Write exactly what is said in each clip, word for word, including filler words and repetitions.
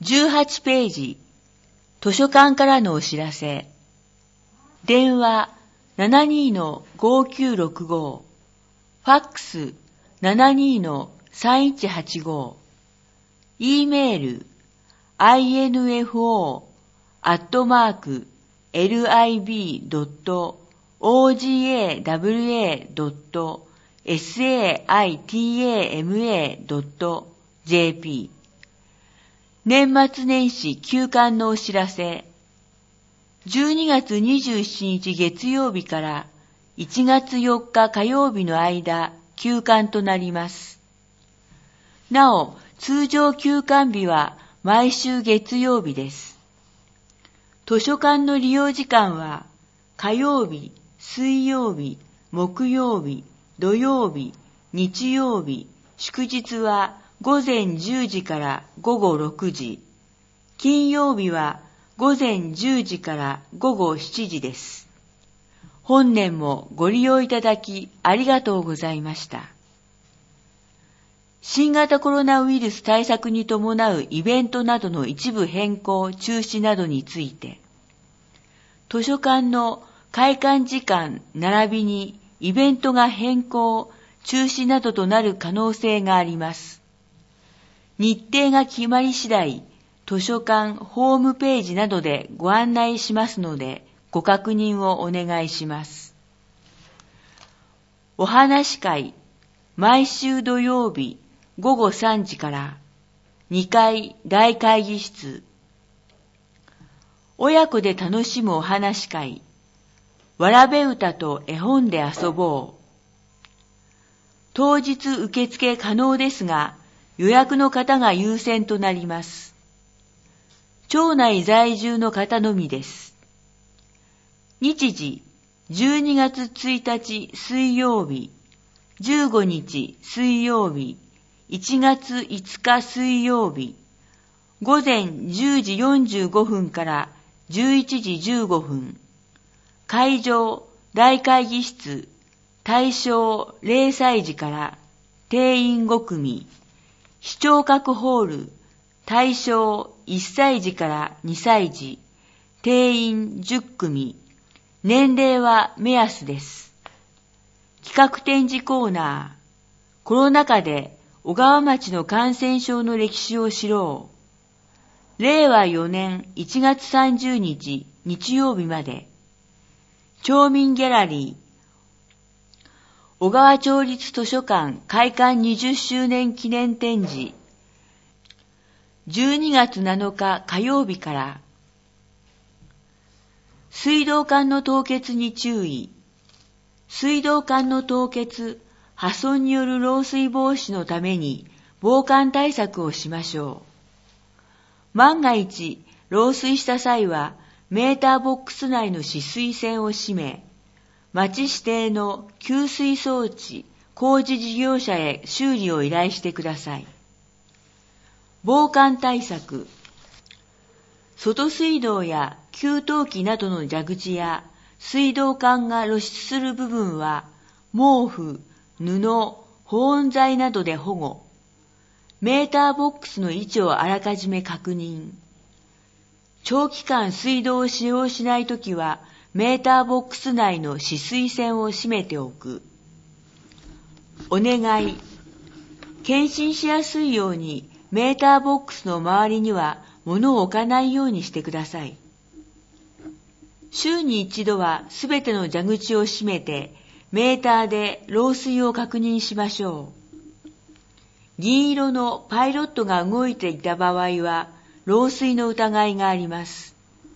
じゅうはちページ、図書館からのお知らせ。電話 ななにーごーきゅうろくご、ファックス ななにーさんいちはちご、E メール アイエヌエフオー アットマーク エルアイビー ドット オージェーダブリュエー ドット サイトマ ドット ジェーピー。 年末年始休館のお知らせ。じゅうにがつにじゅうしちにち月曜日からいちがつよっか火曜日の間、休館となります。なお、通常休館日は毎週月曜日です。図書館の利用時間は火曜日、水曜日、木曜日、土曜日、日曜日、祝日は午前じゅうじから午後ろくじ、金曜日は午前じゅうじから午後しちじです。本年もご利用いただきありがとうございました。新型コロナウイルス対策に伴うイベントなどの一部変更・中止などについて、図書館の開館時間並びにイベントが変更・中止などとなる可能性があります。日程が決まり次第、図書館ホームページなどでご案内しますので、ご確認をお願いします。お話会、毎週土曜日午後さんじからにかい大会議室。親子で楽しむお話会、わらべ歌と絵本で遊ぼう。当日受付可能ですが、予約の方が優先となります。町内在住の方のみです。日時、じゅうにがつついたち水曜日、じゅうごにち水曜日、いちがついつか水曜日、午前じゅうじよんじゅうごふんからじゅういちじじゅうごふん、会場、大会議室、対象れいさいじから定員ごくみ、視聴覚ホール、対象いっさいじからにさいじ、定員じゅっくみ、年齢は目安です。企画展示コーナー、コロナ禍で小川町の感染症の歴史を知ろう。れいわよねんいちがつさんじゅうにち日曜日まで。町民ギャラリー、小川町立図書館開館にじゅっしゅうねん記念展示。じゅうにがつなのか火曜日から。水道管の凍結に注意。水道管の凍結、破損による漏水防止のために防寒対策をしましょう。万が一、漏水した際は、メーターボックス内の止水栓を閉め、町指定の給水装置工事事業者へ修理を依頼してください。防寒対策。外水道や給湯器などの蛇口や水道管が露出する部分は毛布、布、保温材などで保護。メーターボックスの位置をあらかじめ確認。長期間水道を使用しないときはメーターボックス内の止水栓を閉めておく。お願い。検診しやすいようにメーターボックスの周りには物を置かないようにしてください。週に一度はすべての蛇口を閉めてメーターで漏水を確認しましょう。銀色のパイロットが動いていた場合は漏水の疑いがあります。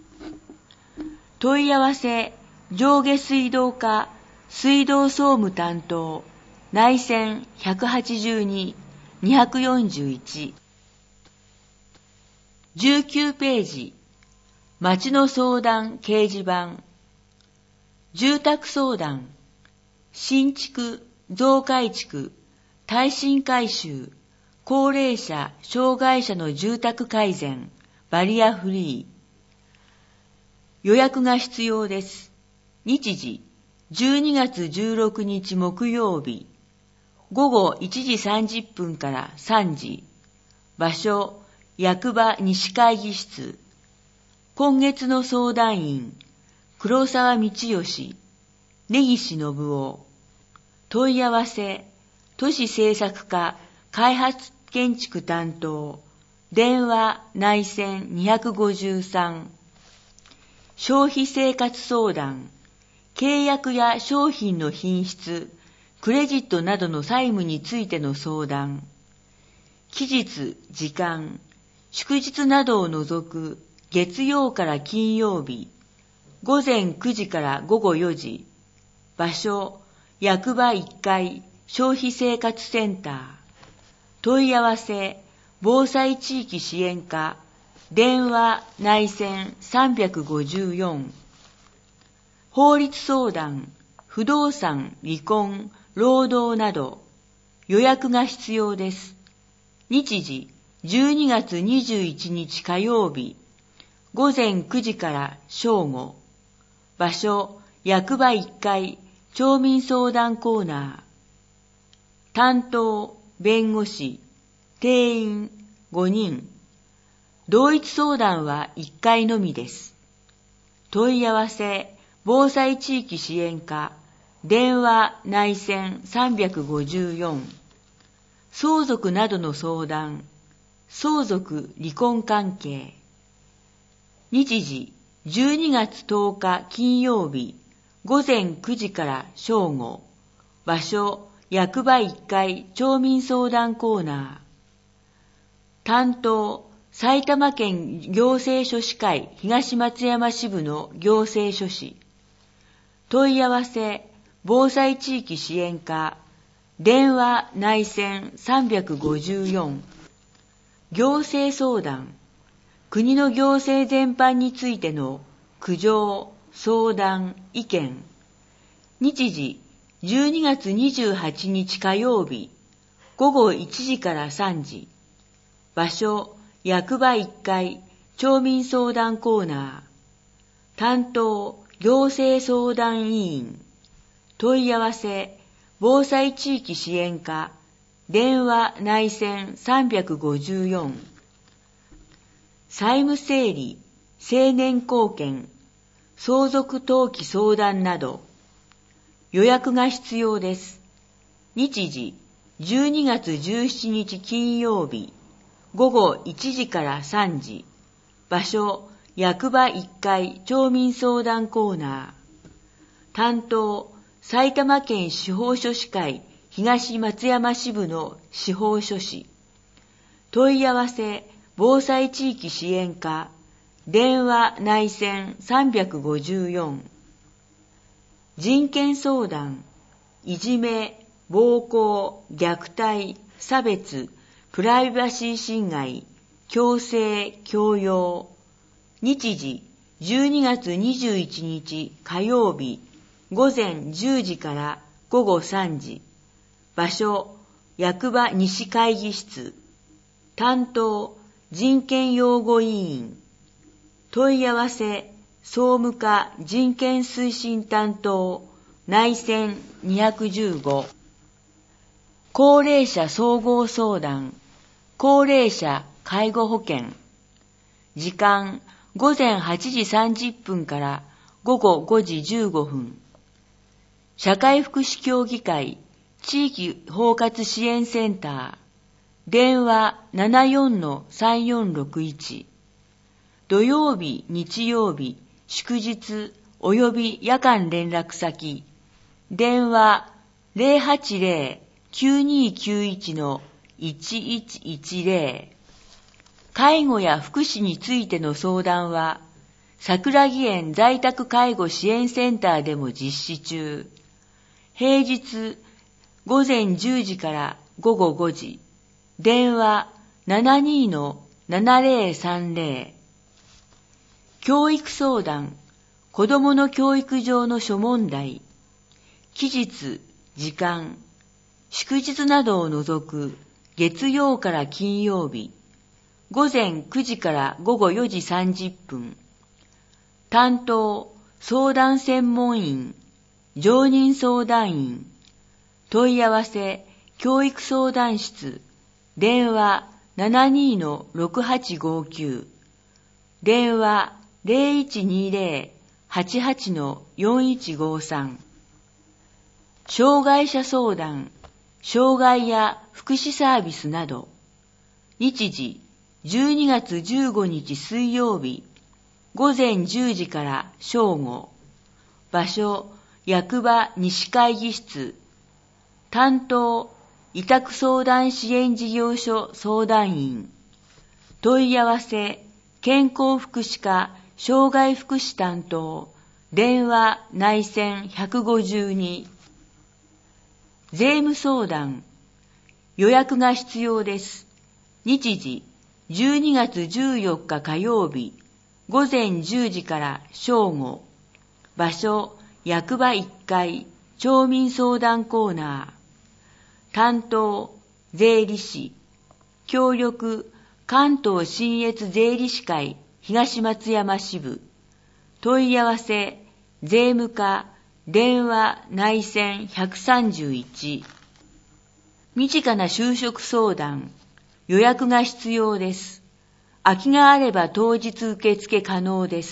問い合わせ、上下水道課、水道総務担当、内線ひゃくはちじゅうに、にひゃくよんじゅういち。じゅうきゅうページ、町の相談掲示板。住宅相談、新築、増改築、耐震改修、高齢者、障害者の住宅改善、バリアフリー。予約が必要です。日時、じゅうにがつじゅうろくにち木曜日、ごごいちじさんじゅっぷんからさんじ。場所、 役場西会議室。今月の相談員、黒沢道義、根岸信夫。問い合わせ、都市政策課開発建築担当。電話内線にごさん。消費生活相談、契約や商品の品質、クレジットなどの債務についての相談。期日、時間、祝日などを除く月曜から金曜日、午前くじから午後よじ。場所、役場いっかい消費生活センター。問い合わせ、防災地域支援課。電話内線さんごよん。法律相談、不動産、離婚、労働など予約が必要です。日時じゅうにがつにじゅういちにち火曜日、午前くじから正午。場所、役場いっかい町民相談コーナー。担当、弁護士、定員ごにん。同一相談はいっかいのみです。問い合わせ、防災地域支援課、電話内線さんごよん。相続などの相談、相続離婚関係。日時、じゅうにがつとおか金曜日、午前くじから正午。場所、役場いっかい町民相談コーナー。担当、埼玉県行政書士会東松山支部の行政書士。問い合わせ、防災地域支援課。電話内線さんごよん。行政相談。国の行政全般についての苦情、相談、意見。日時、じゅうにがつにじゅうはちにち火曜日、午後いちじからさんじ。場所、役場いっかい町民相談コーナー。担当、行政相談委員。問い合わせ、防災地域支援課。電話内線さんごよん。債務整理、成年後見、相続登記相談など予約が必要です。日時、じゅうにがつじゅうしちにち金曜日、午後いちじからさんじ。場所、役場いっかい町民相談コーナー。担当、埼玉県司法書士会東松山支部の司法書士。問い合わせ、防災地域支援課。電話内線さんごよん。人権相談、いじめ、暴行、虐待、差別、プライバシー侵害、強制、強要。日時、じゅうにがつにじゅういちにち火曜日、午前じゅうじから午後さんじ。場所、役場西会議室。担当、人権擁護委員。問い合わせ、総務課人権推進担当、内線にいちご。高齢者総合相談、高齢者介護保険。時間、午前はちじさんじゅっぷんから午後ごじじゅうごふん。社会福祉協議会地域包括支援センター。電話 ななよんのさんよんろくいち。土曜日、日曜日、祝日及び夜間連絡先。電話 ゼロはちゼロ きゅうにきゅういち のいちいちいちゼロ。介護や福祉についての相談は、桜木園在宅介護支援センターでも実施中。平日、午前じゅうじから午後ごじ。電話 ななにのななゼロさんゼロ。教育相談、子どもの教育上の諸問題。期日、時間、祝日などを除く月曜から金曜日、午前くじから午後よじさんじゅっぷん。担当、相談専門員、常任相談員。問い合わせ、教育相談室。電話ななにーのろくはちごきゅう、電話 ゼロいちにゼロ はちはちのよんいちごさん。障害者相談、障害や福祉サービスなど。日時じゅうにがつじゅうごにち水曜日、ごぜんじゅうじから正午。場所、役場西会議室。担当、委託相談支援事業所相談員。問い合わせ、健康福祉課障害福祉担当。電話内線いちごに。税務相談。予約が必要です。日時、じゅうにがつじゅうよっか火曜日、ごぜんじゅうじから正午。場所、役場いっかい、町民相談コーナー。担当、税理士。協力、関東信越税理士会東松山支部。問い合わせ、税務課、電話内線いちさんいち。身近な就職相談。予約が必要です。空きがあれば当日受付可能です。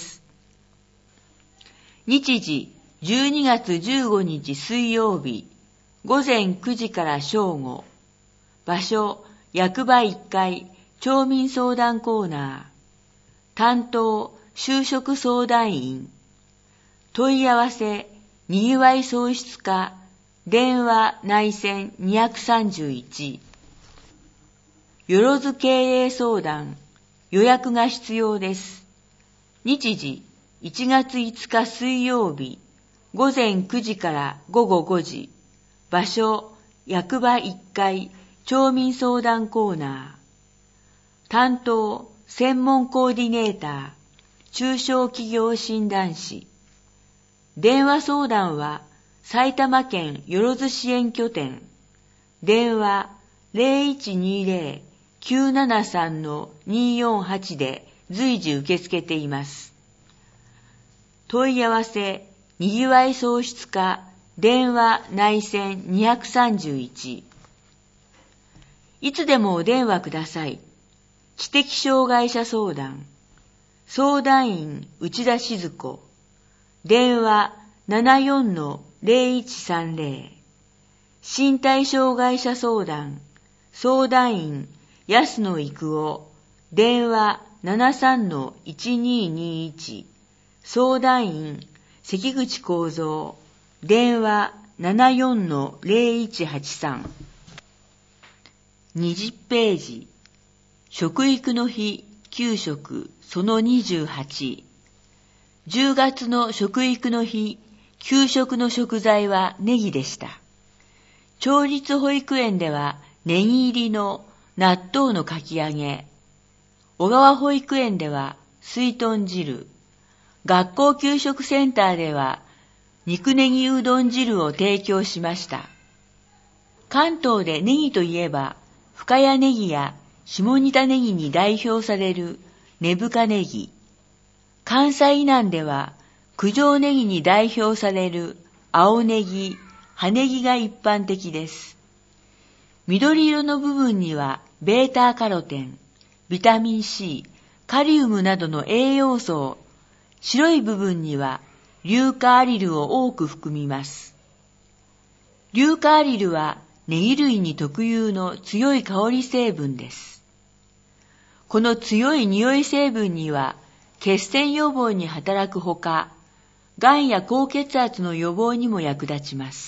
日時、じゅうにがつじゅうごにち水曜日、ごぜんくじから正午。場所、役場いっかい、町民相談コーナー。担当、就職相談員。問い合わせ、にぎわい創出課、電話内線にさんいち。よろず経営相談、予約が必要です。日時、いちがついつか水曜日、ごぜんくじからごごごじ。場所、役場いっかい、町民相談コーナー。担当、専門コーディネーター、中小企業診断士。電話相談は、埼玉県よろず支援拠点。電話 ゼロいちにゼロ きゅうななさんのにーよんはち で随時受け付けています。問い合わせ、にぎわい創出課、電話内線にさんいち。いつでもお電話ください。知的障害者相談。相談員内田静子。電話ななよんのゼロいちさんゼロ。身体障害者相談。相談員安野育夫。電話ななさんのいちにーにーいち。相談員関口幸三。電話ななよんのゼロいちはちさん。にじゅっページ。食育の日給食そのにじゅうはち。じゅうがつの食育の日、給食の食材はネギでした。町立保育園ではネギ入りの納豆のかき揚げ。小川保育園では水豚汁。学校給食センターでは肉ネギうどん汁を提供しました。関東でネギといえば、深谷ネギや下仁田ネギに代表される根深ネギ。関西以南では九条ネギに代表される青ネギ、葉ネギが一般的です。緑色の部分にはベータカロテン、ビタミン C、カリウムなどの栄養素を、白い部分には硫化アリルを多く含みます。硫化アリルはネギ類に特有の強い香り成分です。この強い匂い成分には血栓予防に働くほか、がんや高血圧の予防にも役立ちます。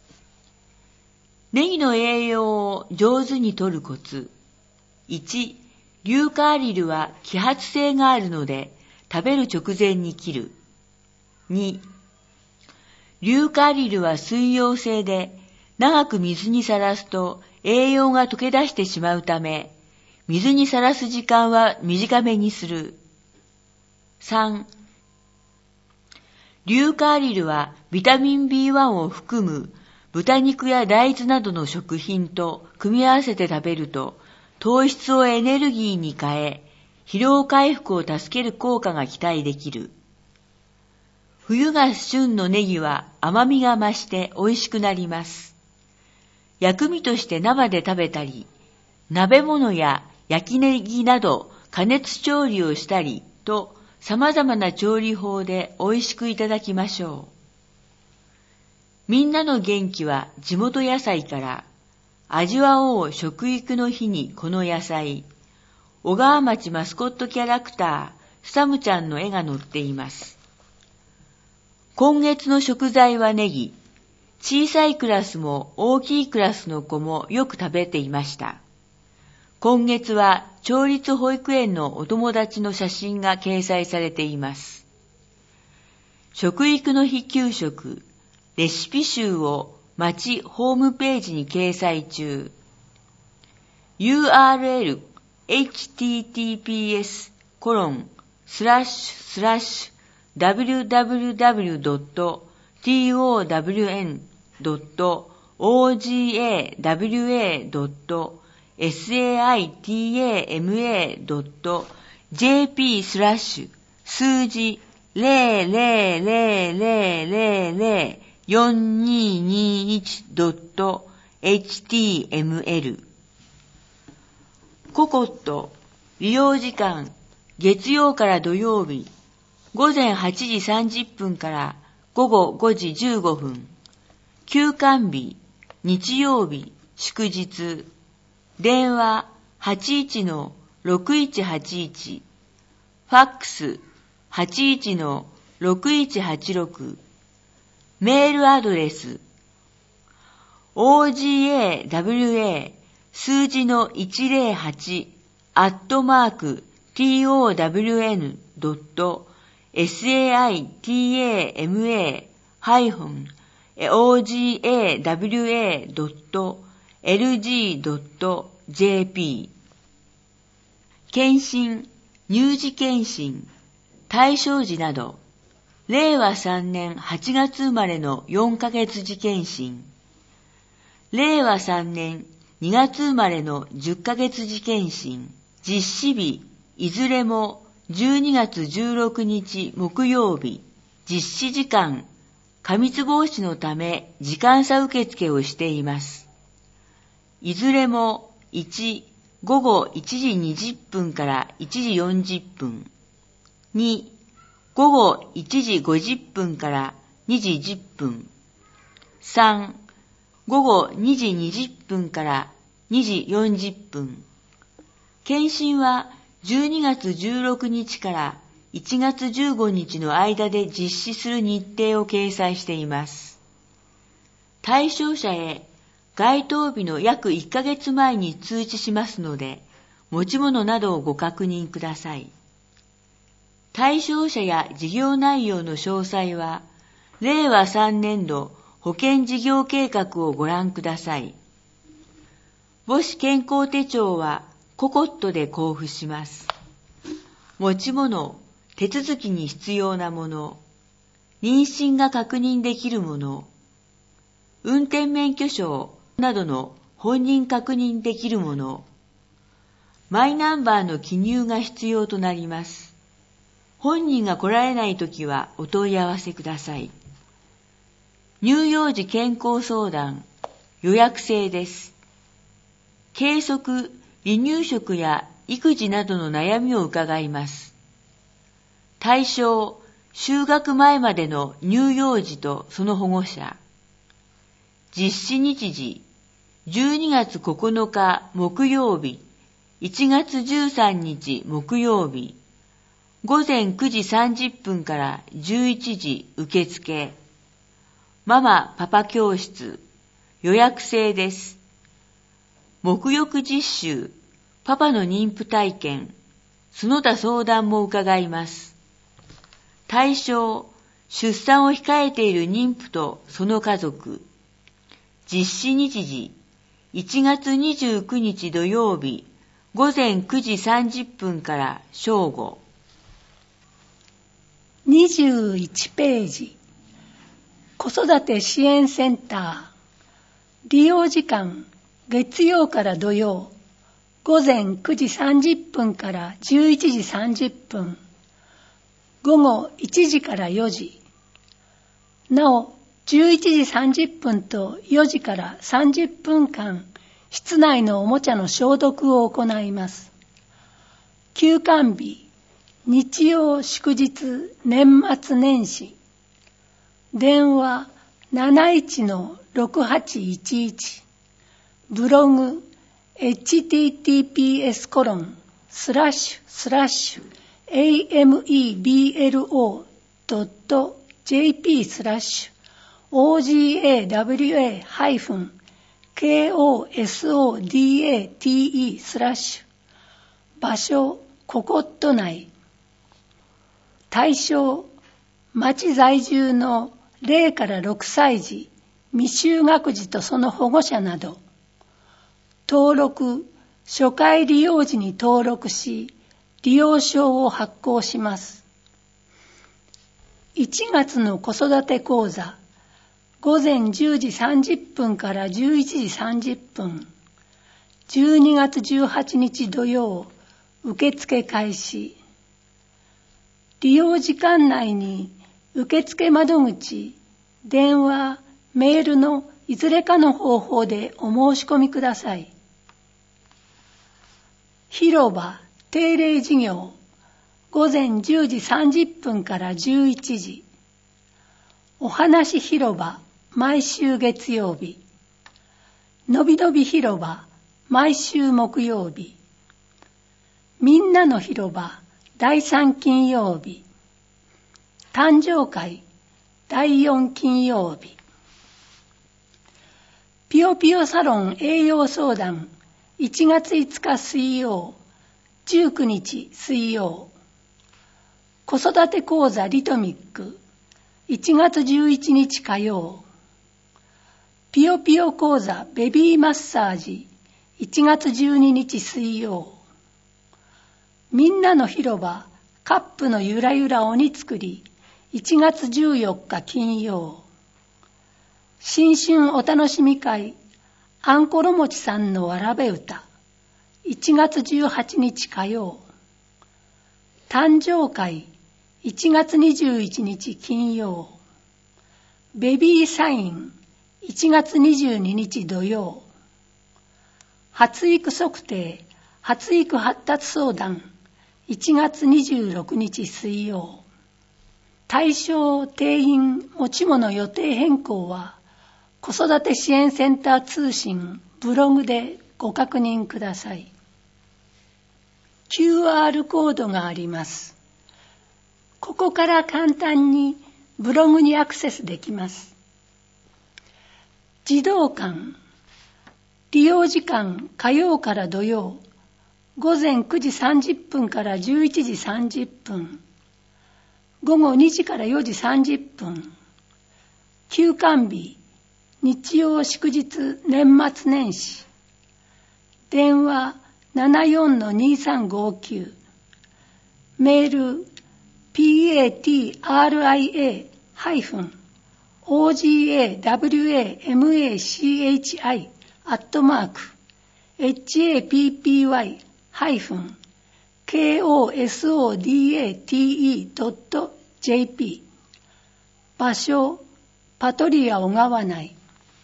ネギの栄養を上手に摂るコツ。いち、硫化アリルは揮発性があるので、食べる直前に切る。に、硫化アリルは水溶性で、長く水にさらすと栄養が溶け出してしまうため、水にさらす時間は短めにする。さん、硫化アリルはビタミン ビーワン を含む豚肉や大豆などの食品と組み合わせて食べると糖質をエネルギーに変え疲労回復を助ける効果が期待できる。冬が旬のネギは甘みが増して美味しくなります。薬味として生で食べたり、鍋物や焼きネギなど加熱調理をしたりと様々な調理法で美味しくいただきましょう。みんなの元気は地元野菜から、味わおう食育の日にこの野菜、小川町マスコットキャラクター、スタムちゃんの絵が載っています。今月の食材はネギ。小さいクラスも大きいクラスの子もよく食べていました。今月は町立保育園のお友達の写真が掲載されています。食育の日給食、レシピ集を町ホームページに掲載中。ユーアールエル エイチティーティーピーエス コロンスラッシュスラッシュ ダブリューダブリューダブリュー ドット トワン ドット オージーエーダブリューエー ドット サイタマ ドット ジェーピー スラッシュ数字 ゼロゼロゼロゼロゼロゼロよんにーにーいち ドット エイチティーエムエル ココット利用時間月曜から土曜日午前はちじさんじゅっぷんから午後ごじじゅうごふん、休館日、日曜日、祝日、電話 はちいちのろくいちはちいち、ファックス はちいちのろくいちはちろく、メールアドレス オージーエーダブリューエー 数字のいちゼロはちアットマーク トワン ドット サイタマ オージーエーダブリューエー ドット エルジー ドット ジェーピー 検診、乳児検診、対象児など、れいわさんねんはちがつ生まれのよんかげつ児検診、れいわさんねんにがつ生まれのじゅっかげつ児検診、実施日、いずれもじゅうにがつじゅうろくにち木曜日、実施時間、過密防止のため時間差受付をしています。いずれもいち、午後いちじにじゅっぷんからいちじよんじゅっぷん、に、午後いちじごじゅっぷんからにじじゅっぷん、さん、午後にじにじゅっぷんからにじよんじゅっぷん。検診はじゅうにがつじゅうろくにちからいちがつじゅうごにちの間で実施する日程を掲載しています。対象者へ該当日の約いっかげつまえに通知しますので、持ち物などをご確認ください。対象者や事業内容の詳細は、れいわさんねんど保険事業計画をご覧ください。母子健康手帳はココットで交付します。持ち物、手続きに必要なもの、妊娠が確認できるもの、運転免許証などの本人確認できるもの、マイナンバーの記入が必要となります。本人が来られないときはお問い合わせください。乳幼児健康相談、予約制です。計測、離乳食や育児などの悩みを伺います。対象、就学前までの乳幼児とその保護者。実施日時、じゅうにがつここのか木曜日、いちがつじゅうさんにち木曜日、ごぜんくじさんじゅっぷんからじゅういちじ受付。ママパパ教室、予約制です。沐浴実習、パパの妊婦体験、その他相談も伺います。対象、出産を控えている妊婦とその家族。実施日時、いちがつにじゅうくにち土曜日、ごぜんくじさんじゅっぷんから正午。 にじゅういちページ、子育て支援センター、利用時間、月曜から土曜、ごぜんくじさんじゅっぷんからじゅういちじさんじゅっぷん、午後いちじからよじ、なお、じゅういちじさんじゅっぷんとよじからさんじゅっぷんかん、室内のおもちゃの消毒を行います。 休館日、日曜祝日年末年始。電話 なないちのろくはちいちいち。ブログ エイチティーティーピーエス コロンスラッシュスラッシュ エーエムイービーエルオー ドット ジェーピー スラッシュ オージーエーダブリューエー ハイフン ケーオーエスオーディーエーティーイー スラッシュ。場所ココット内。対象町在住のゼロからろくさい児、未就学児とその保護者など。登録初回利用時に登録し、利用証を発行します。いちがつの子育て講座、ごぜんじゅうじさんじゅっぷんからじゅういちじさんじゅっぷん、じゅうにがつじゅうはちにち土曜、受付開始。利用時間内に受付窓口、電話、メールのいずれかの方法でお申し込みください。広場定例授業、ごぜんじゅうじさんじゅっぷんからじゅういちじ。お話広場、毎週月曜日。のびのび広場、毎週木曜日。みんなの広場、だいさん金曜日。誕生会、だいよん金曜日。ぴよぴよサロン栄養相談、いちがついつか水曜、じゅうくにち水曜。子育て講座リトミック、いちがつじゅういちにち火曜。ぴよぴよ講座ベビーマッサージ、いちがつじゅうににち水曜。みんなの広場カップのゆらゆら鬼作り、いちがつじゅうよっか金曜。新春お楽しみ会あんころもちさんのわらべ歌、いちがつじゅうはちにち火曜。誕生会いちがつにじゅういちにち金曜。ベビーサインいちがつにじゅうににち土曜。発育測定発育発達相談いちがつにじゅうろくにち水曜。対象定員持ち物予定変更は子育て支援センター通信ブログでご確認ください。キューアール コードがあります。ここから簡単にブログにアクセスできます。児童館、利用時間火曜から土曜、ごぜんくじさんじゅっぷんからじゅういちじさんじゅっぷん、ごごにじからよじさんじゅっぷん。休館日、日曜祝日年末年始。電話 ななよんのにさんごきゅう。メール ピーエーティーアールアイエー ハイフン オージーエーダブリューエーエムエーシーエイチアイ アットマーク エイチエーピーピーワイ ハイフン ケーオーエスオーディーエーティーイー ドット ジェーピー。場所パトリア小川内。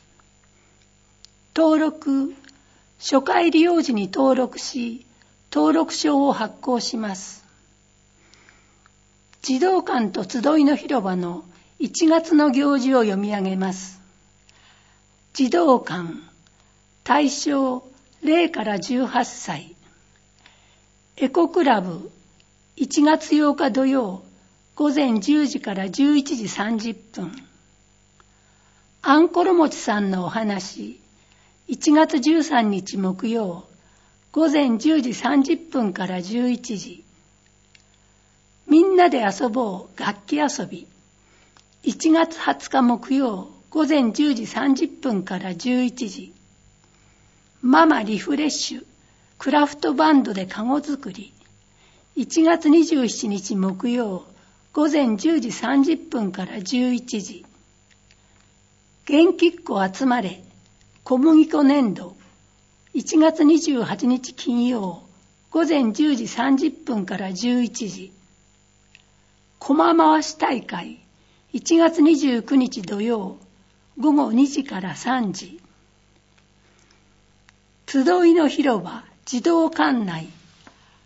登録初回利用時に登録し、登録証を発行します。児童館と集いの広場のいちがつの行事を読み上げます。児童館、対象ゼロからじゅうはっさい。エコクラブ、いちがつようか土曜、ごぜんじゅうじからじゅういちじさんじゅっぷん。あんころもちさんのお話、いちがつじゅうさんにち木曜、ごぜんじゅうじさんじゅっぷんからじゅういちじ。みんなで遊ぼう楽器遊び、いちがつはつか木曜、ごぜんじゅうじさんじゅっぷんからじゅういちじ。ママリフレッシュ、クラフトバンドでカゴ作り、いちがつにじゅうしちにち木曜、ごぜんじゅうじさんじゅっぷんからじゅういちじ。元気っ子集まれ、小麦粉粘土、いちがつにじゅうはちにち金曜、ごぜんじゅうじさんじゅっぷんからじゅういちじ。コマ回し大会、いちがつにじゅうくにち土曜、ごごにじからさんじ。集いの広場、児童館内。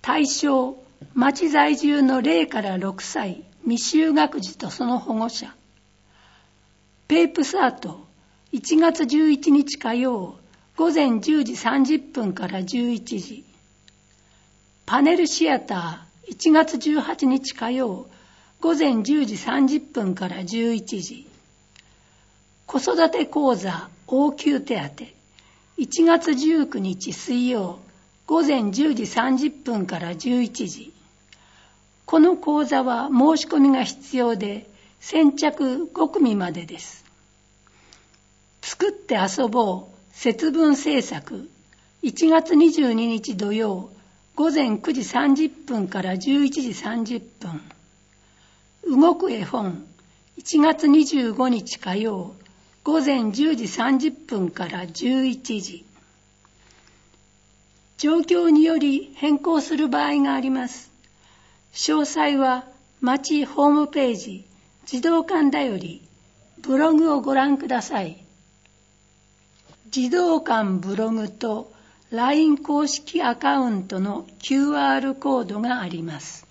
対象、町在住のゼロからろくさい未就学児とその保護者。ペープサート、いちがつじゅういちにち火曜、午前じゅうじさんじゅっぷんからじゅういちじ。パネルシアター、いちがつじゅうはちにち火曜、午前じゅうじさんじゅっぷんからじゅういちじ。子育て講座応急手当、いちがつじゅうくにち水曜、午前じゅうじさんじゅっぷんからじゅういちじ。この講座は申し込みが必要で、先着ごくみまでです。作って遊ぼう節分制作、いちがつにじゅうににち土曜、午前くじさんじゅっぷんからじゅういちじさんじゅっぷん。動く絵本、いちがつにじゅうごにち火曜、午前じゅうじさんじゅっぷんからじゅういちじ。状況により変更する場合があります。詳細は町ホームページ、児童館だより、ブログをご覧ください。児童館ブログと ライン 公式アカウントの キューアール コードがあります。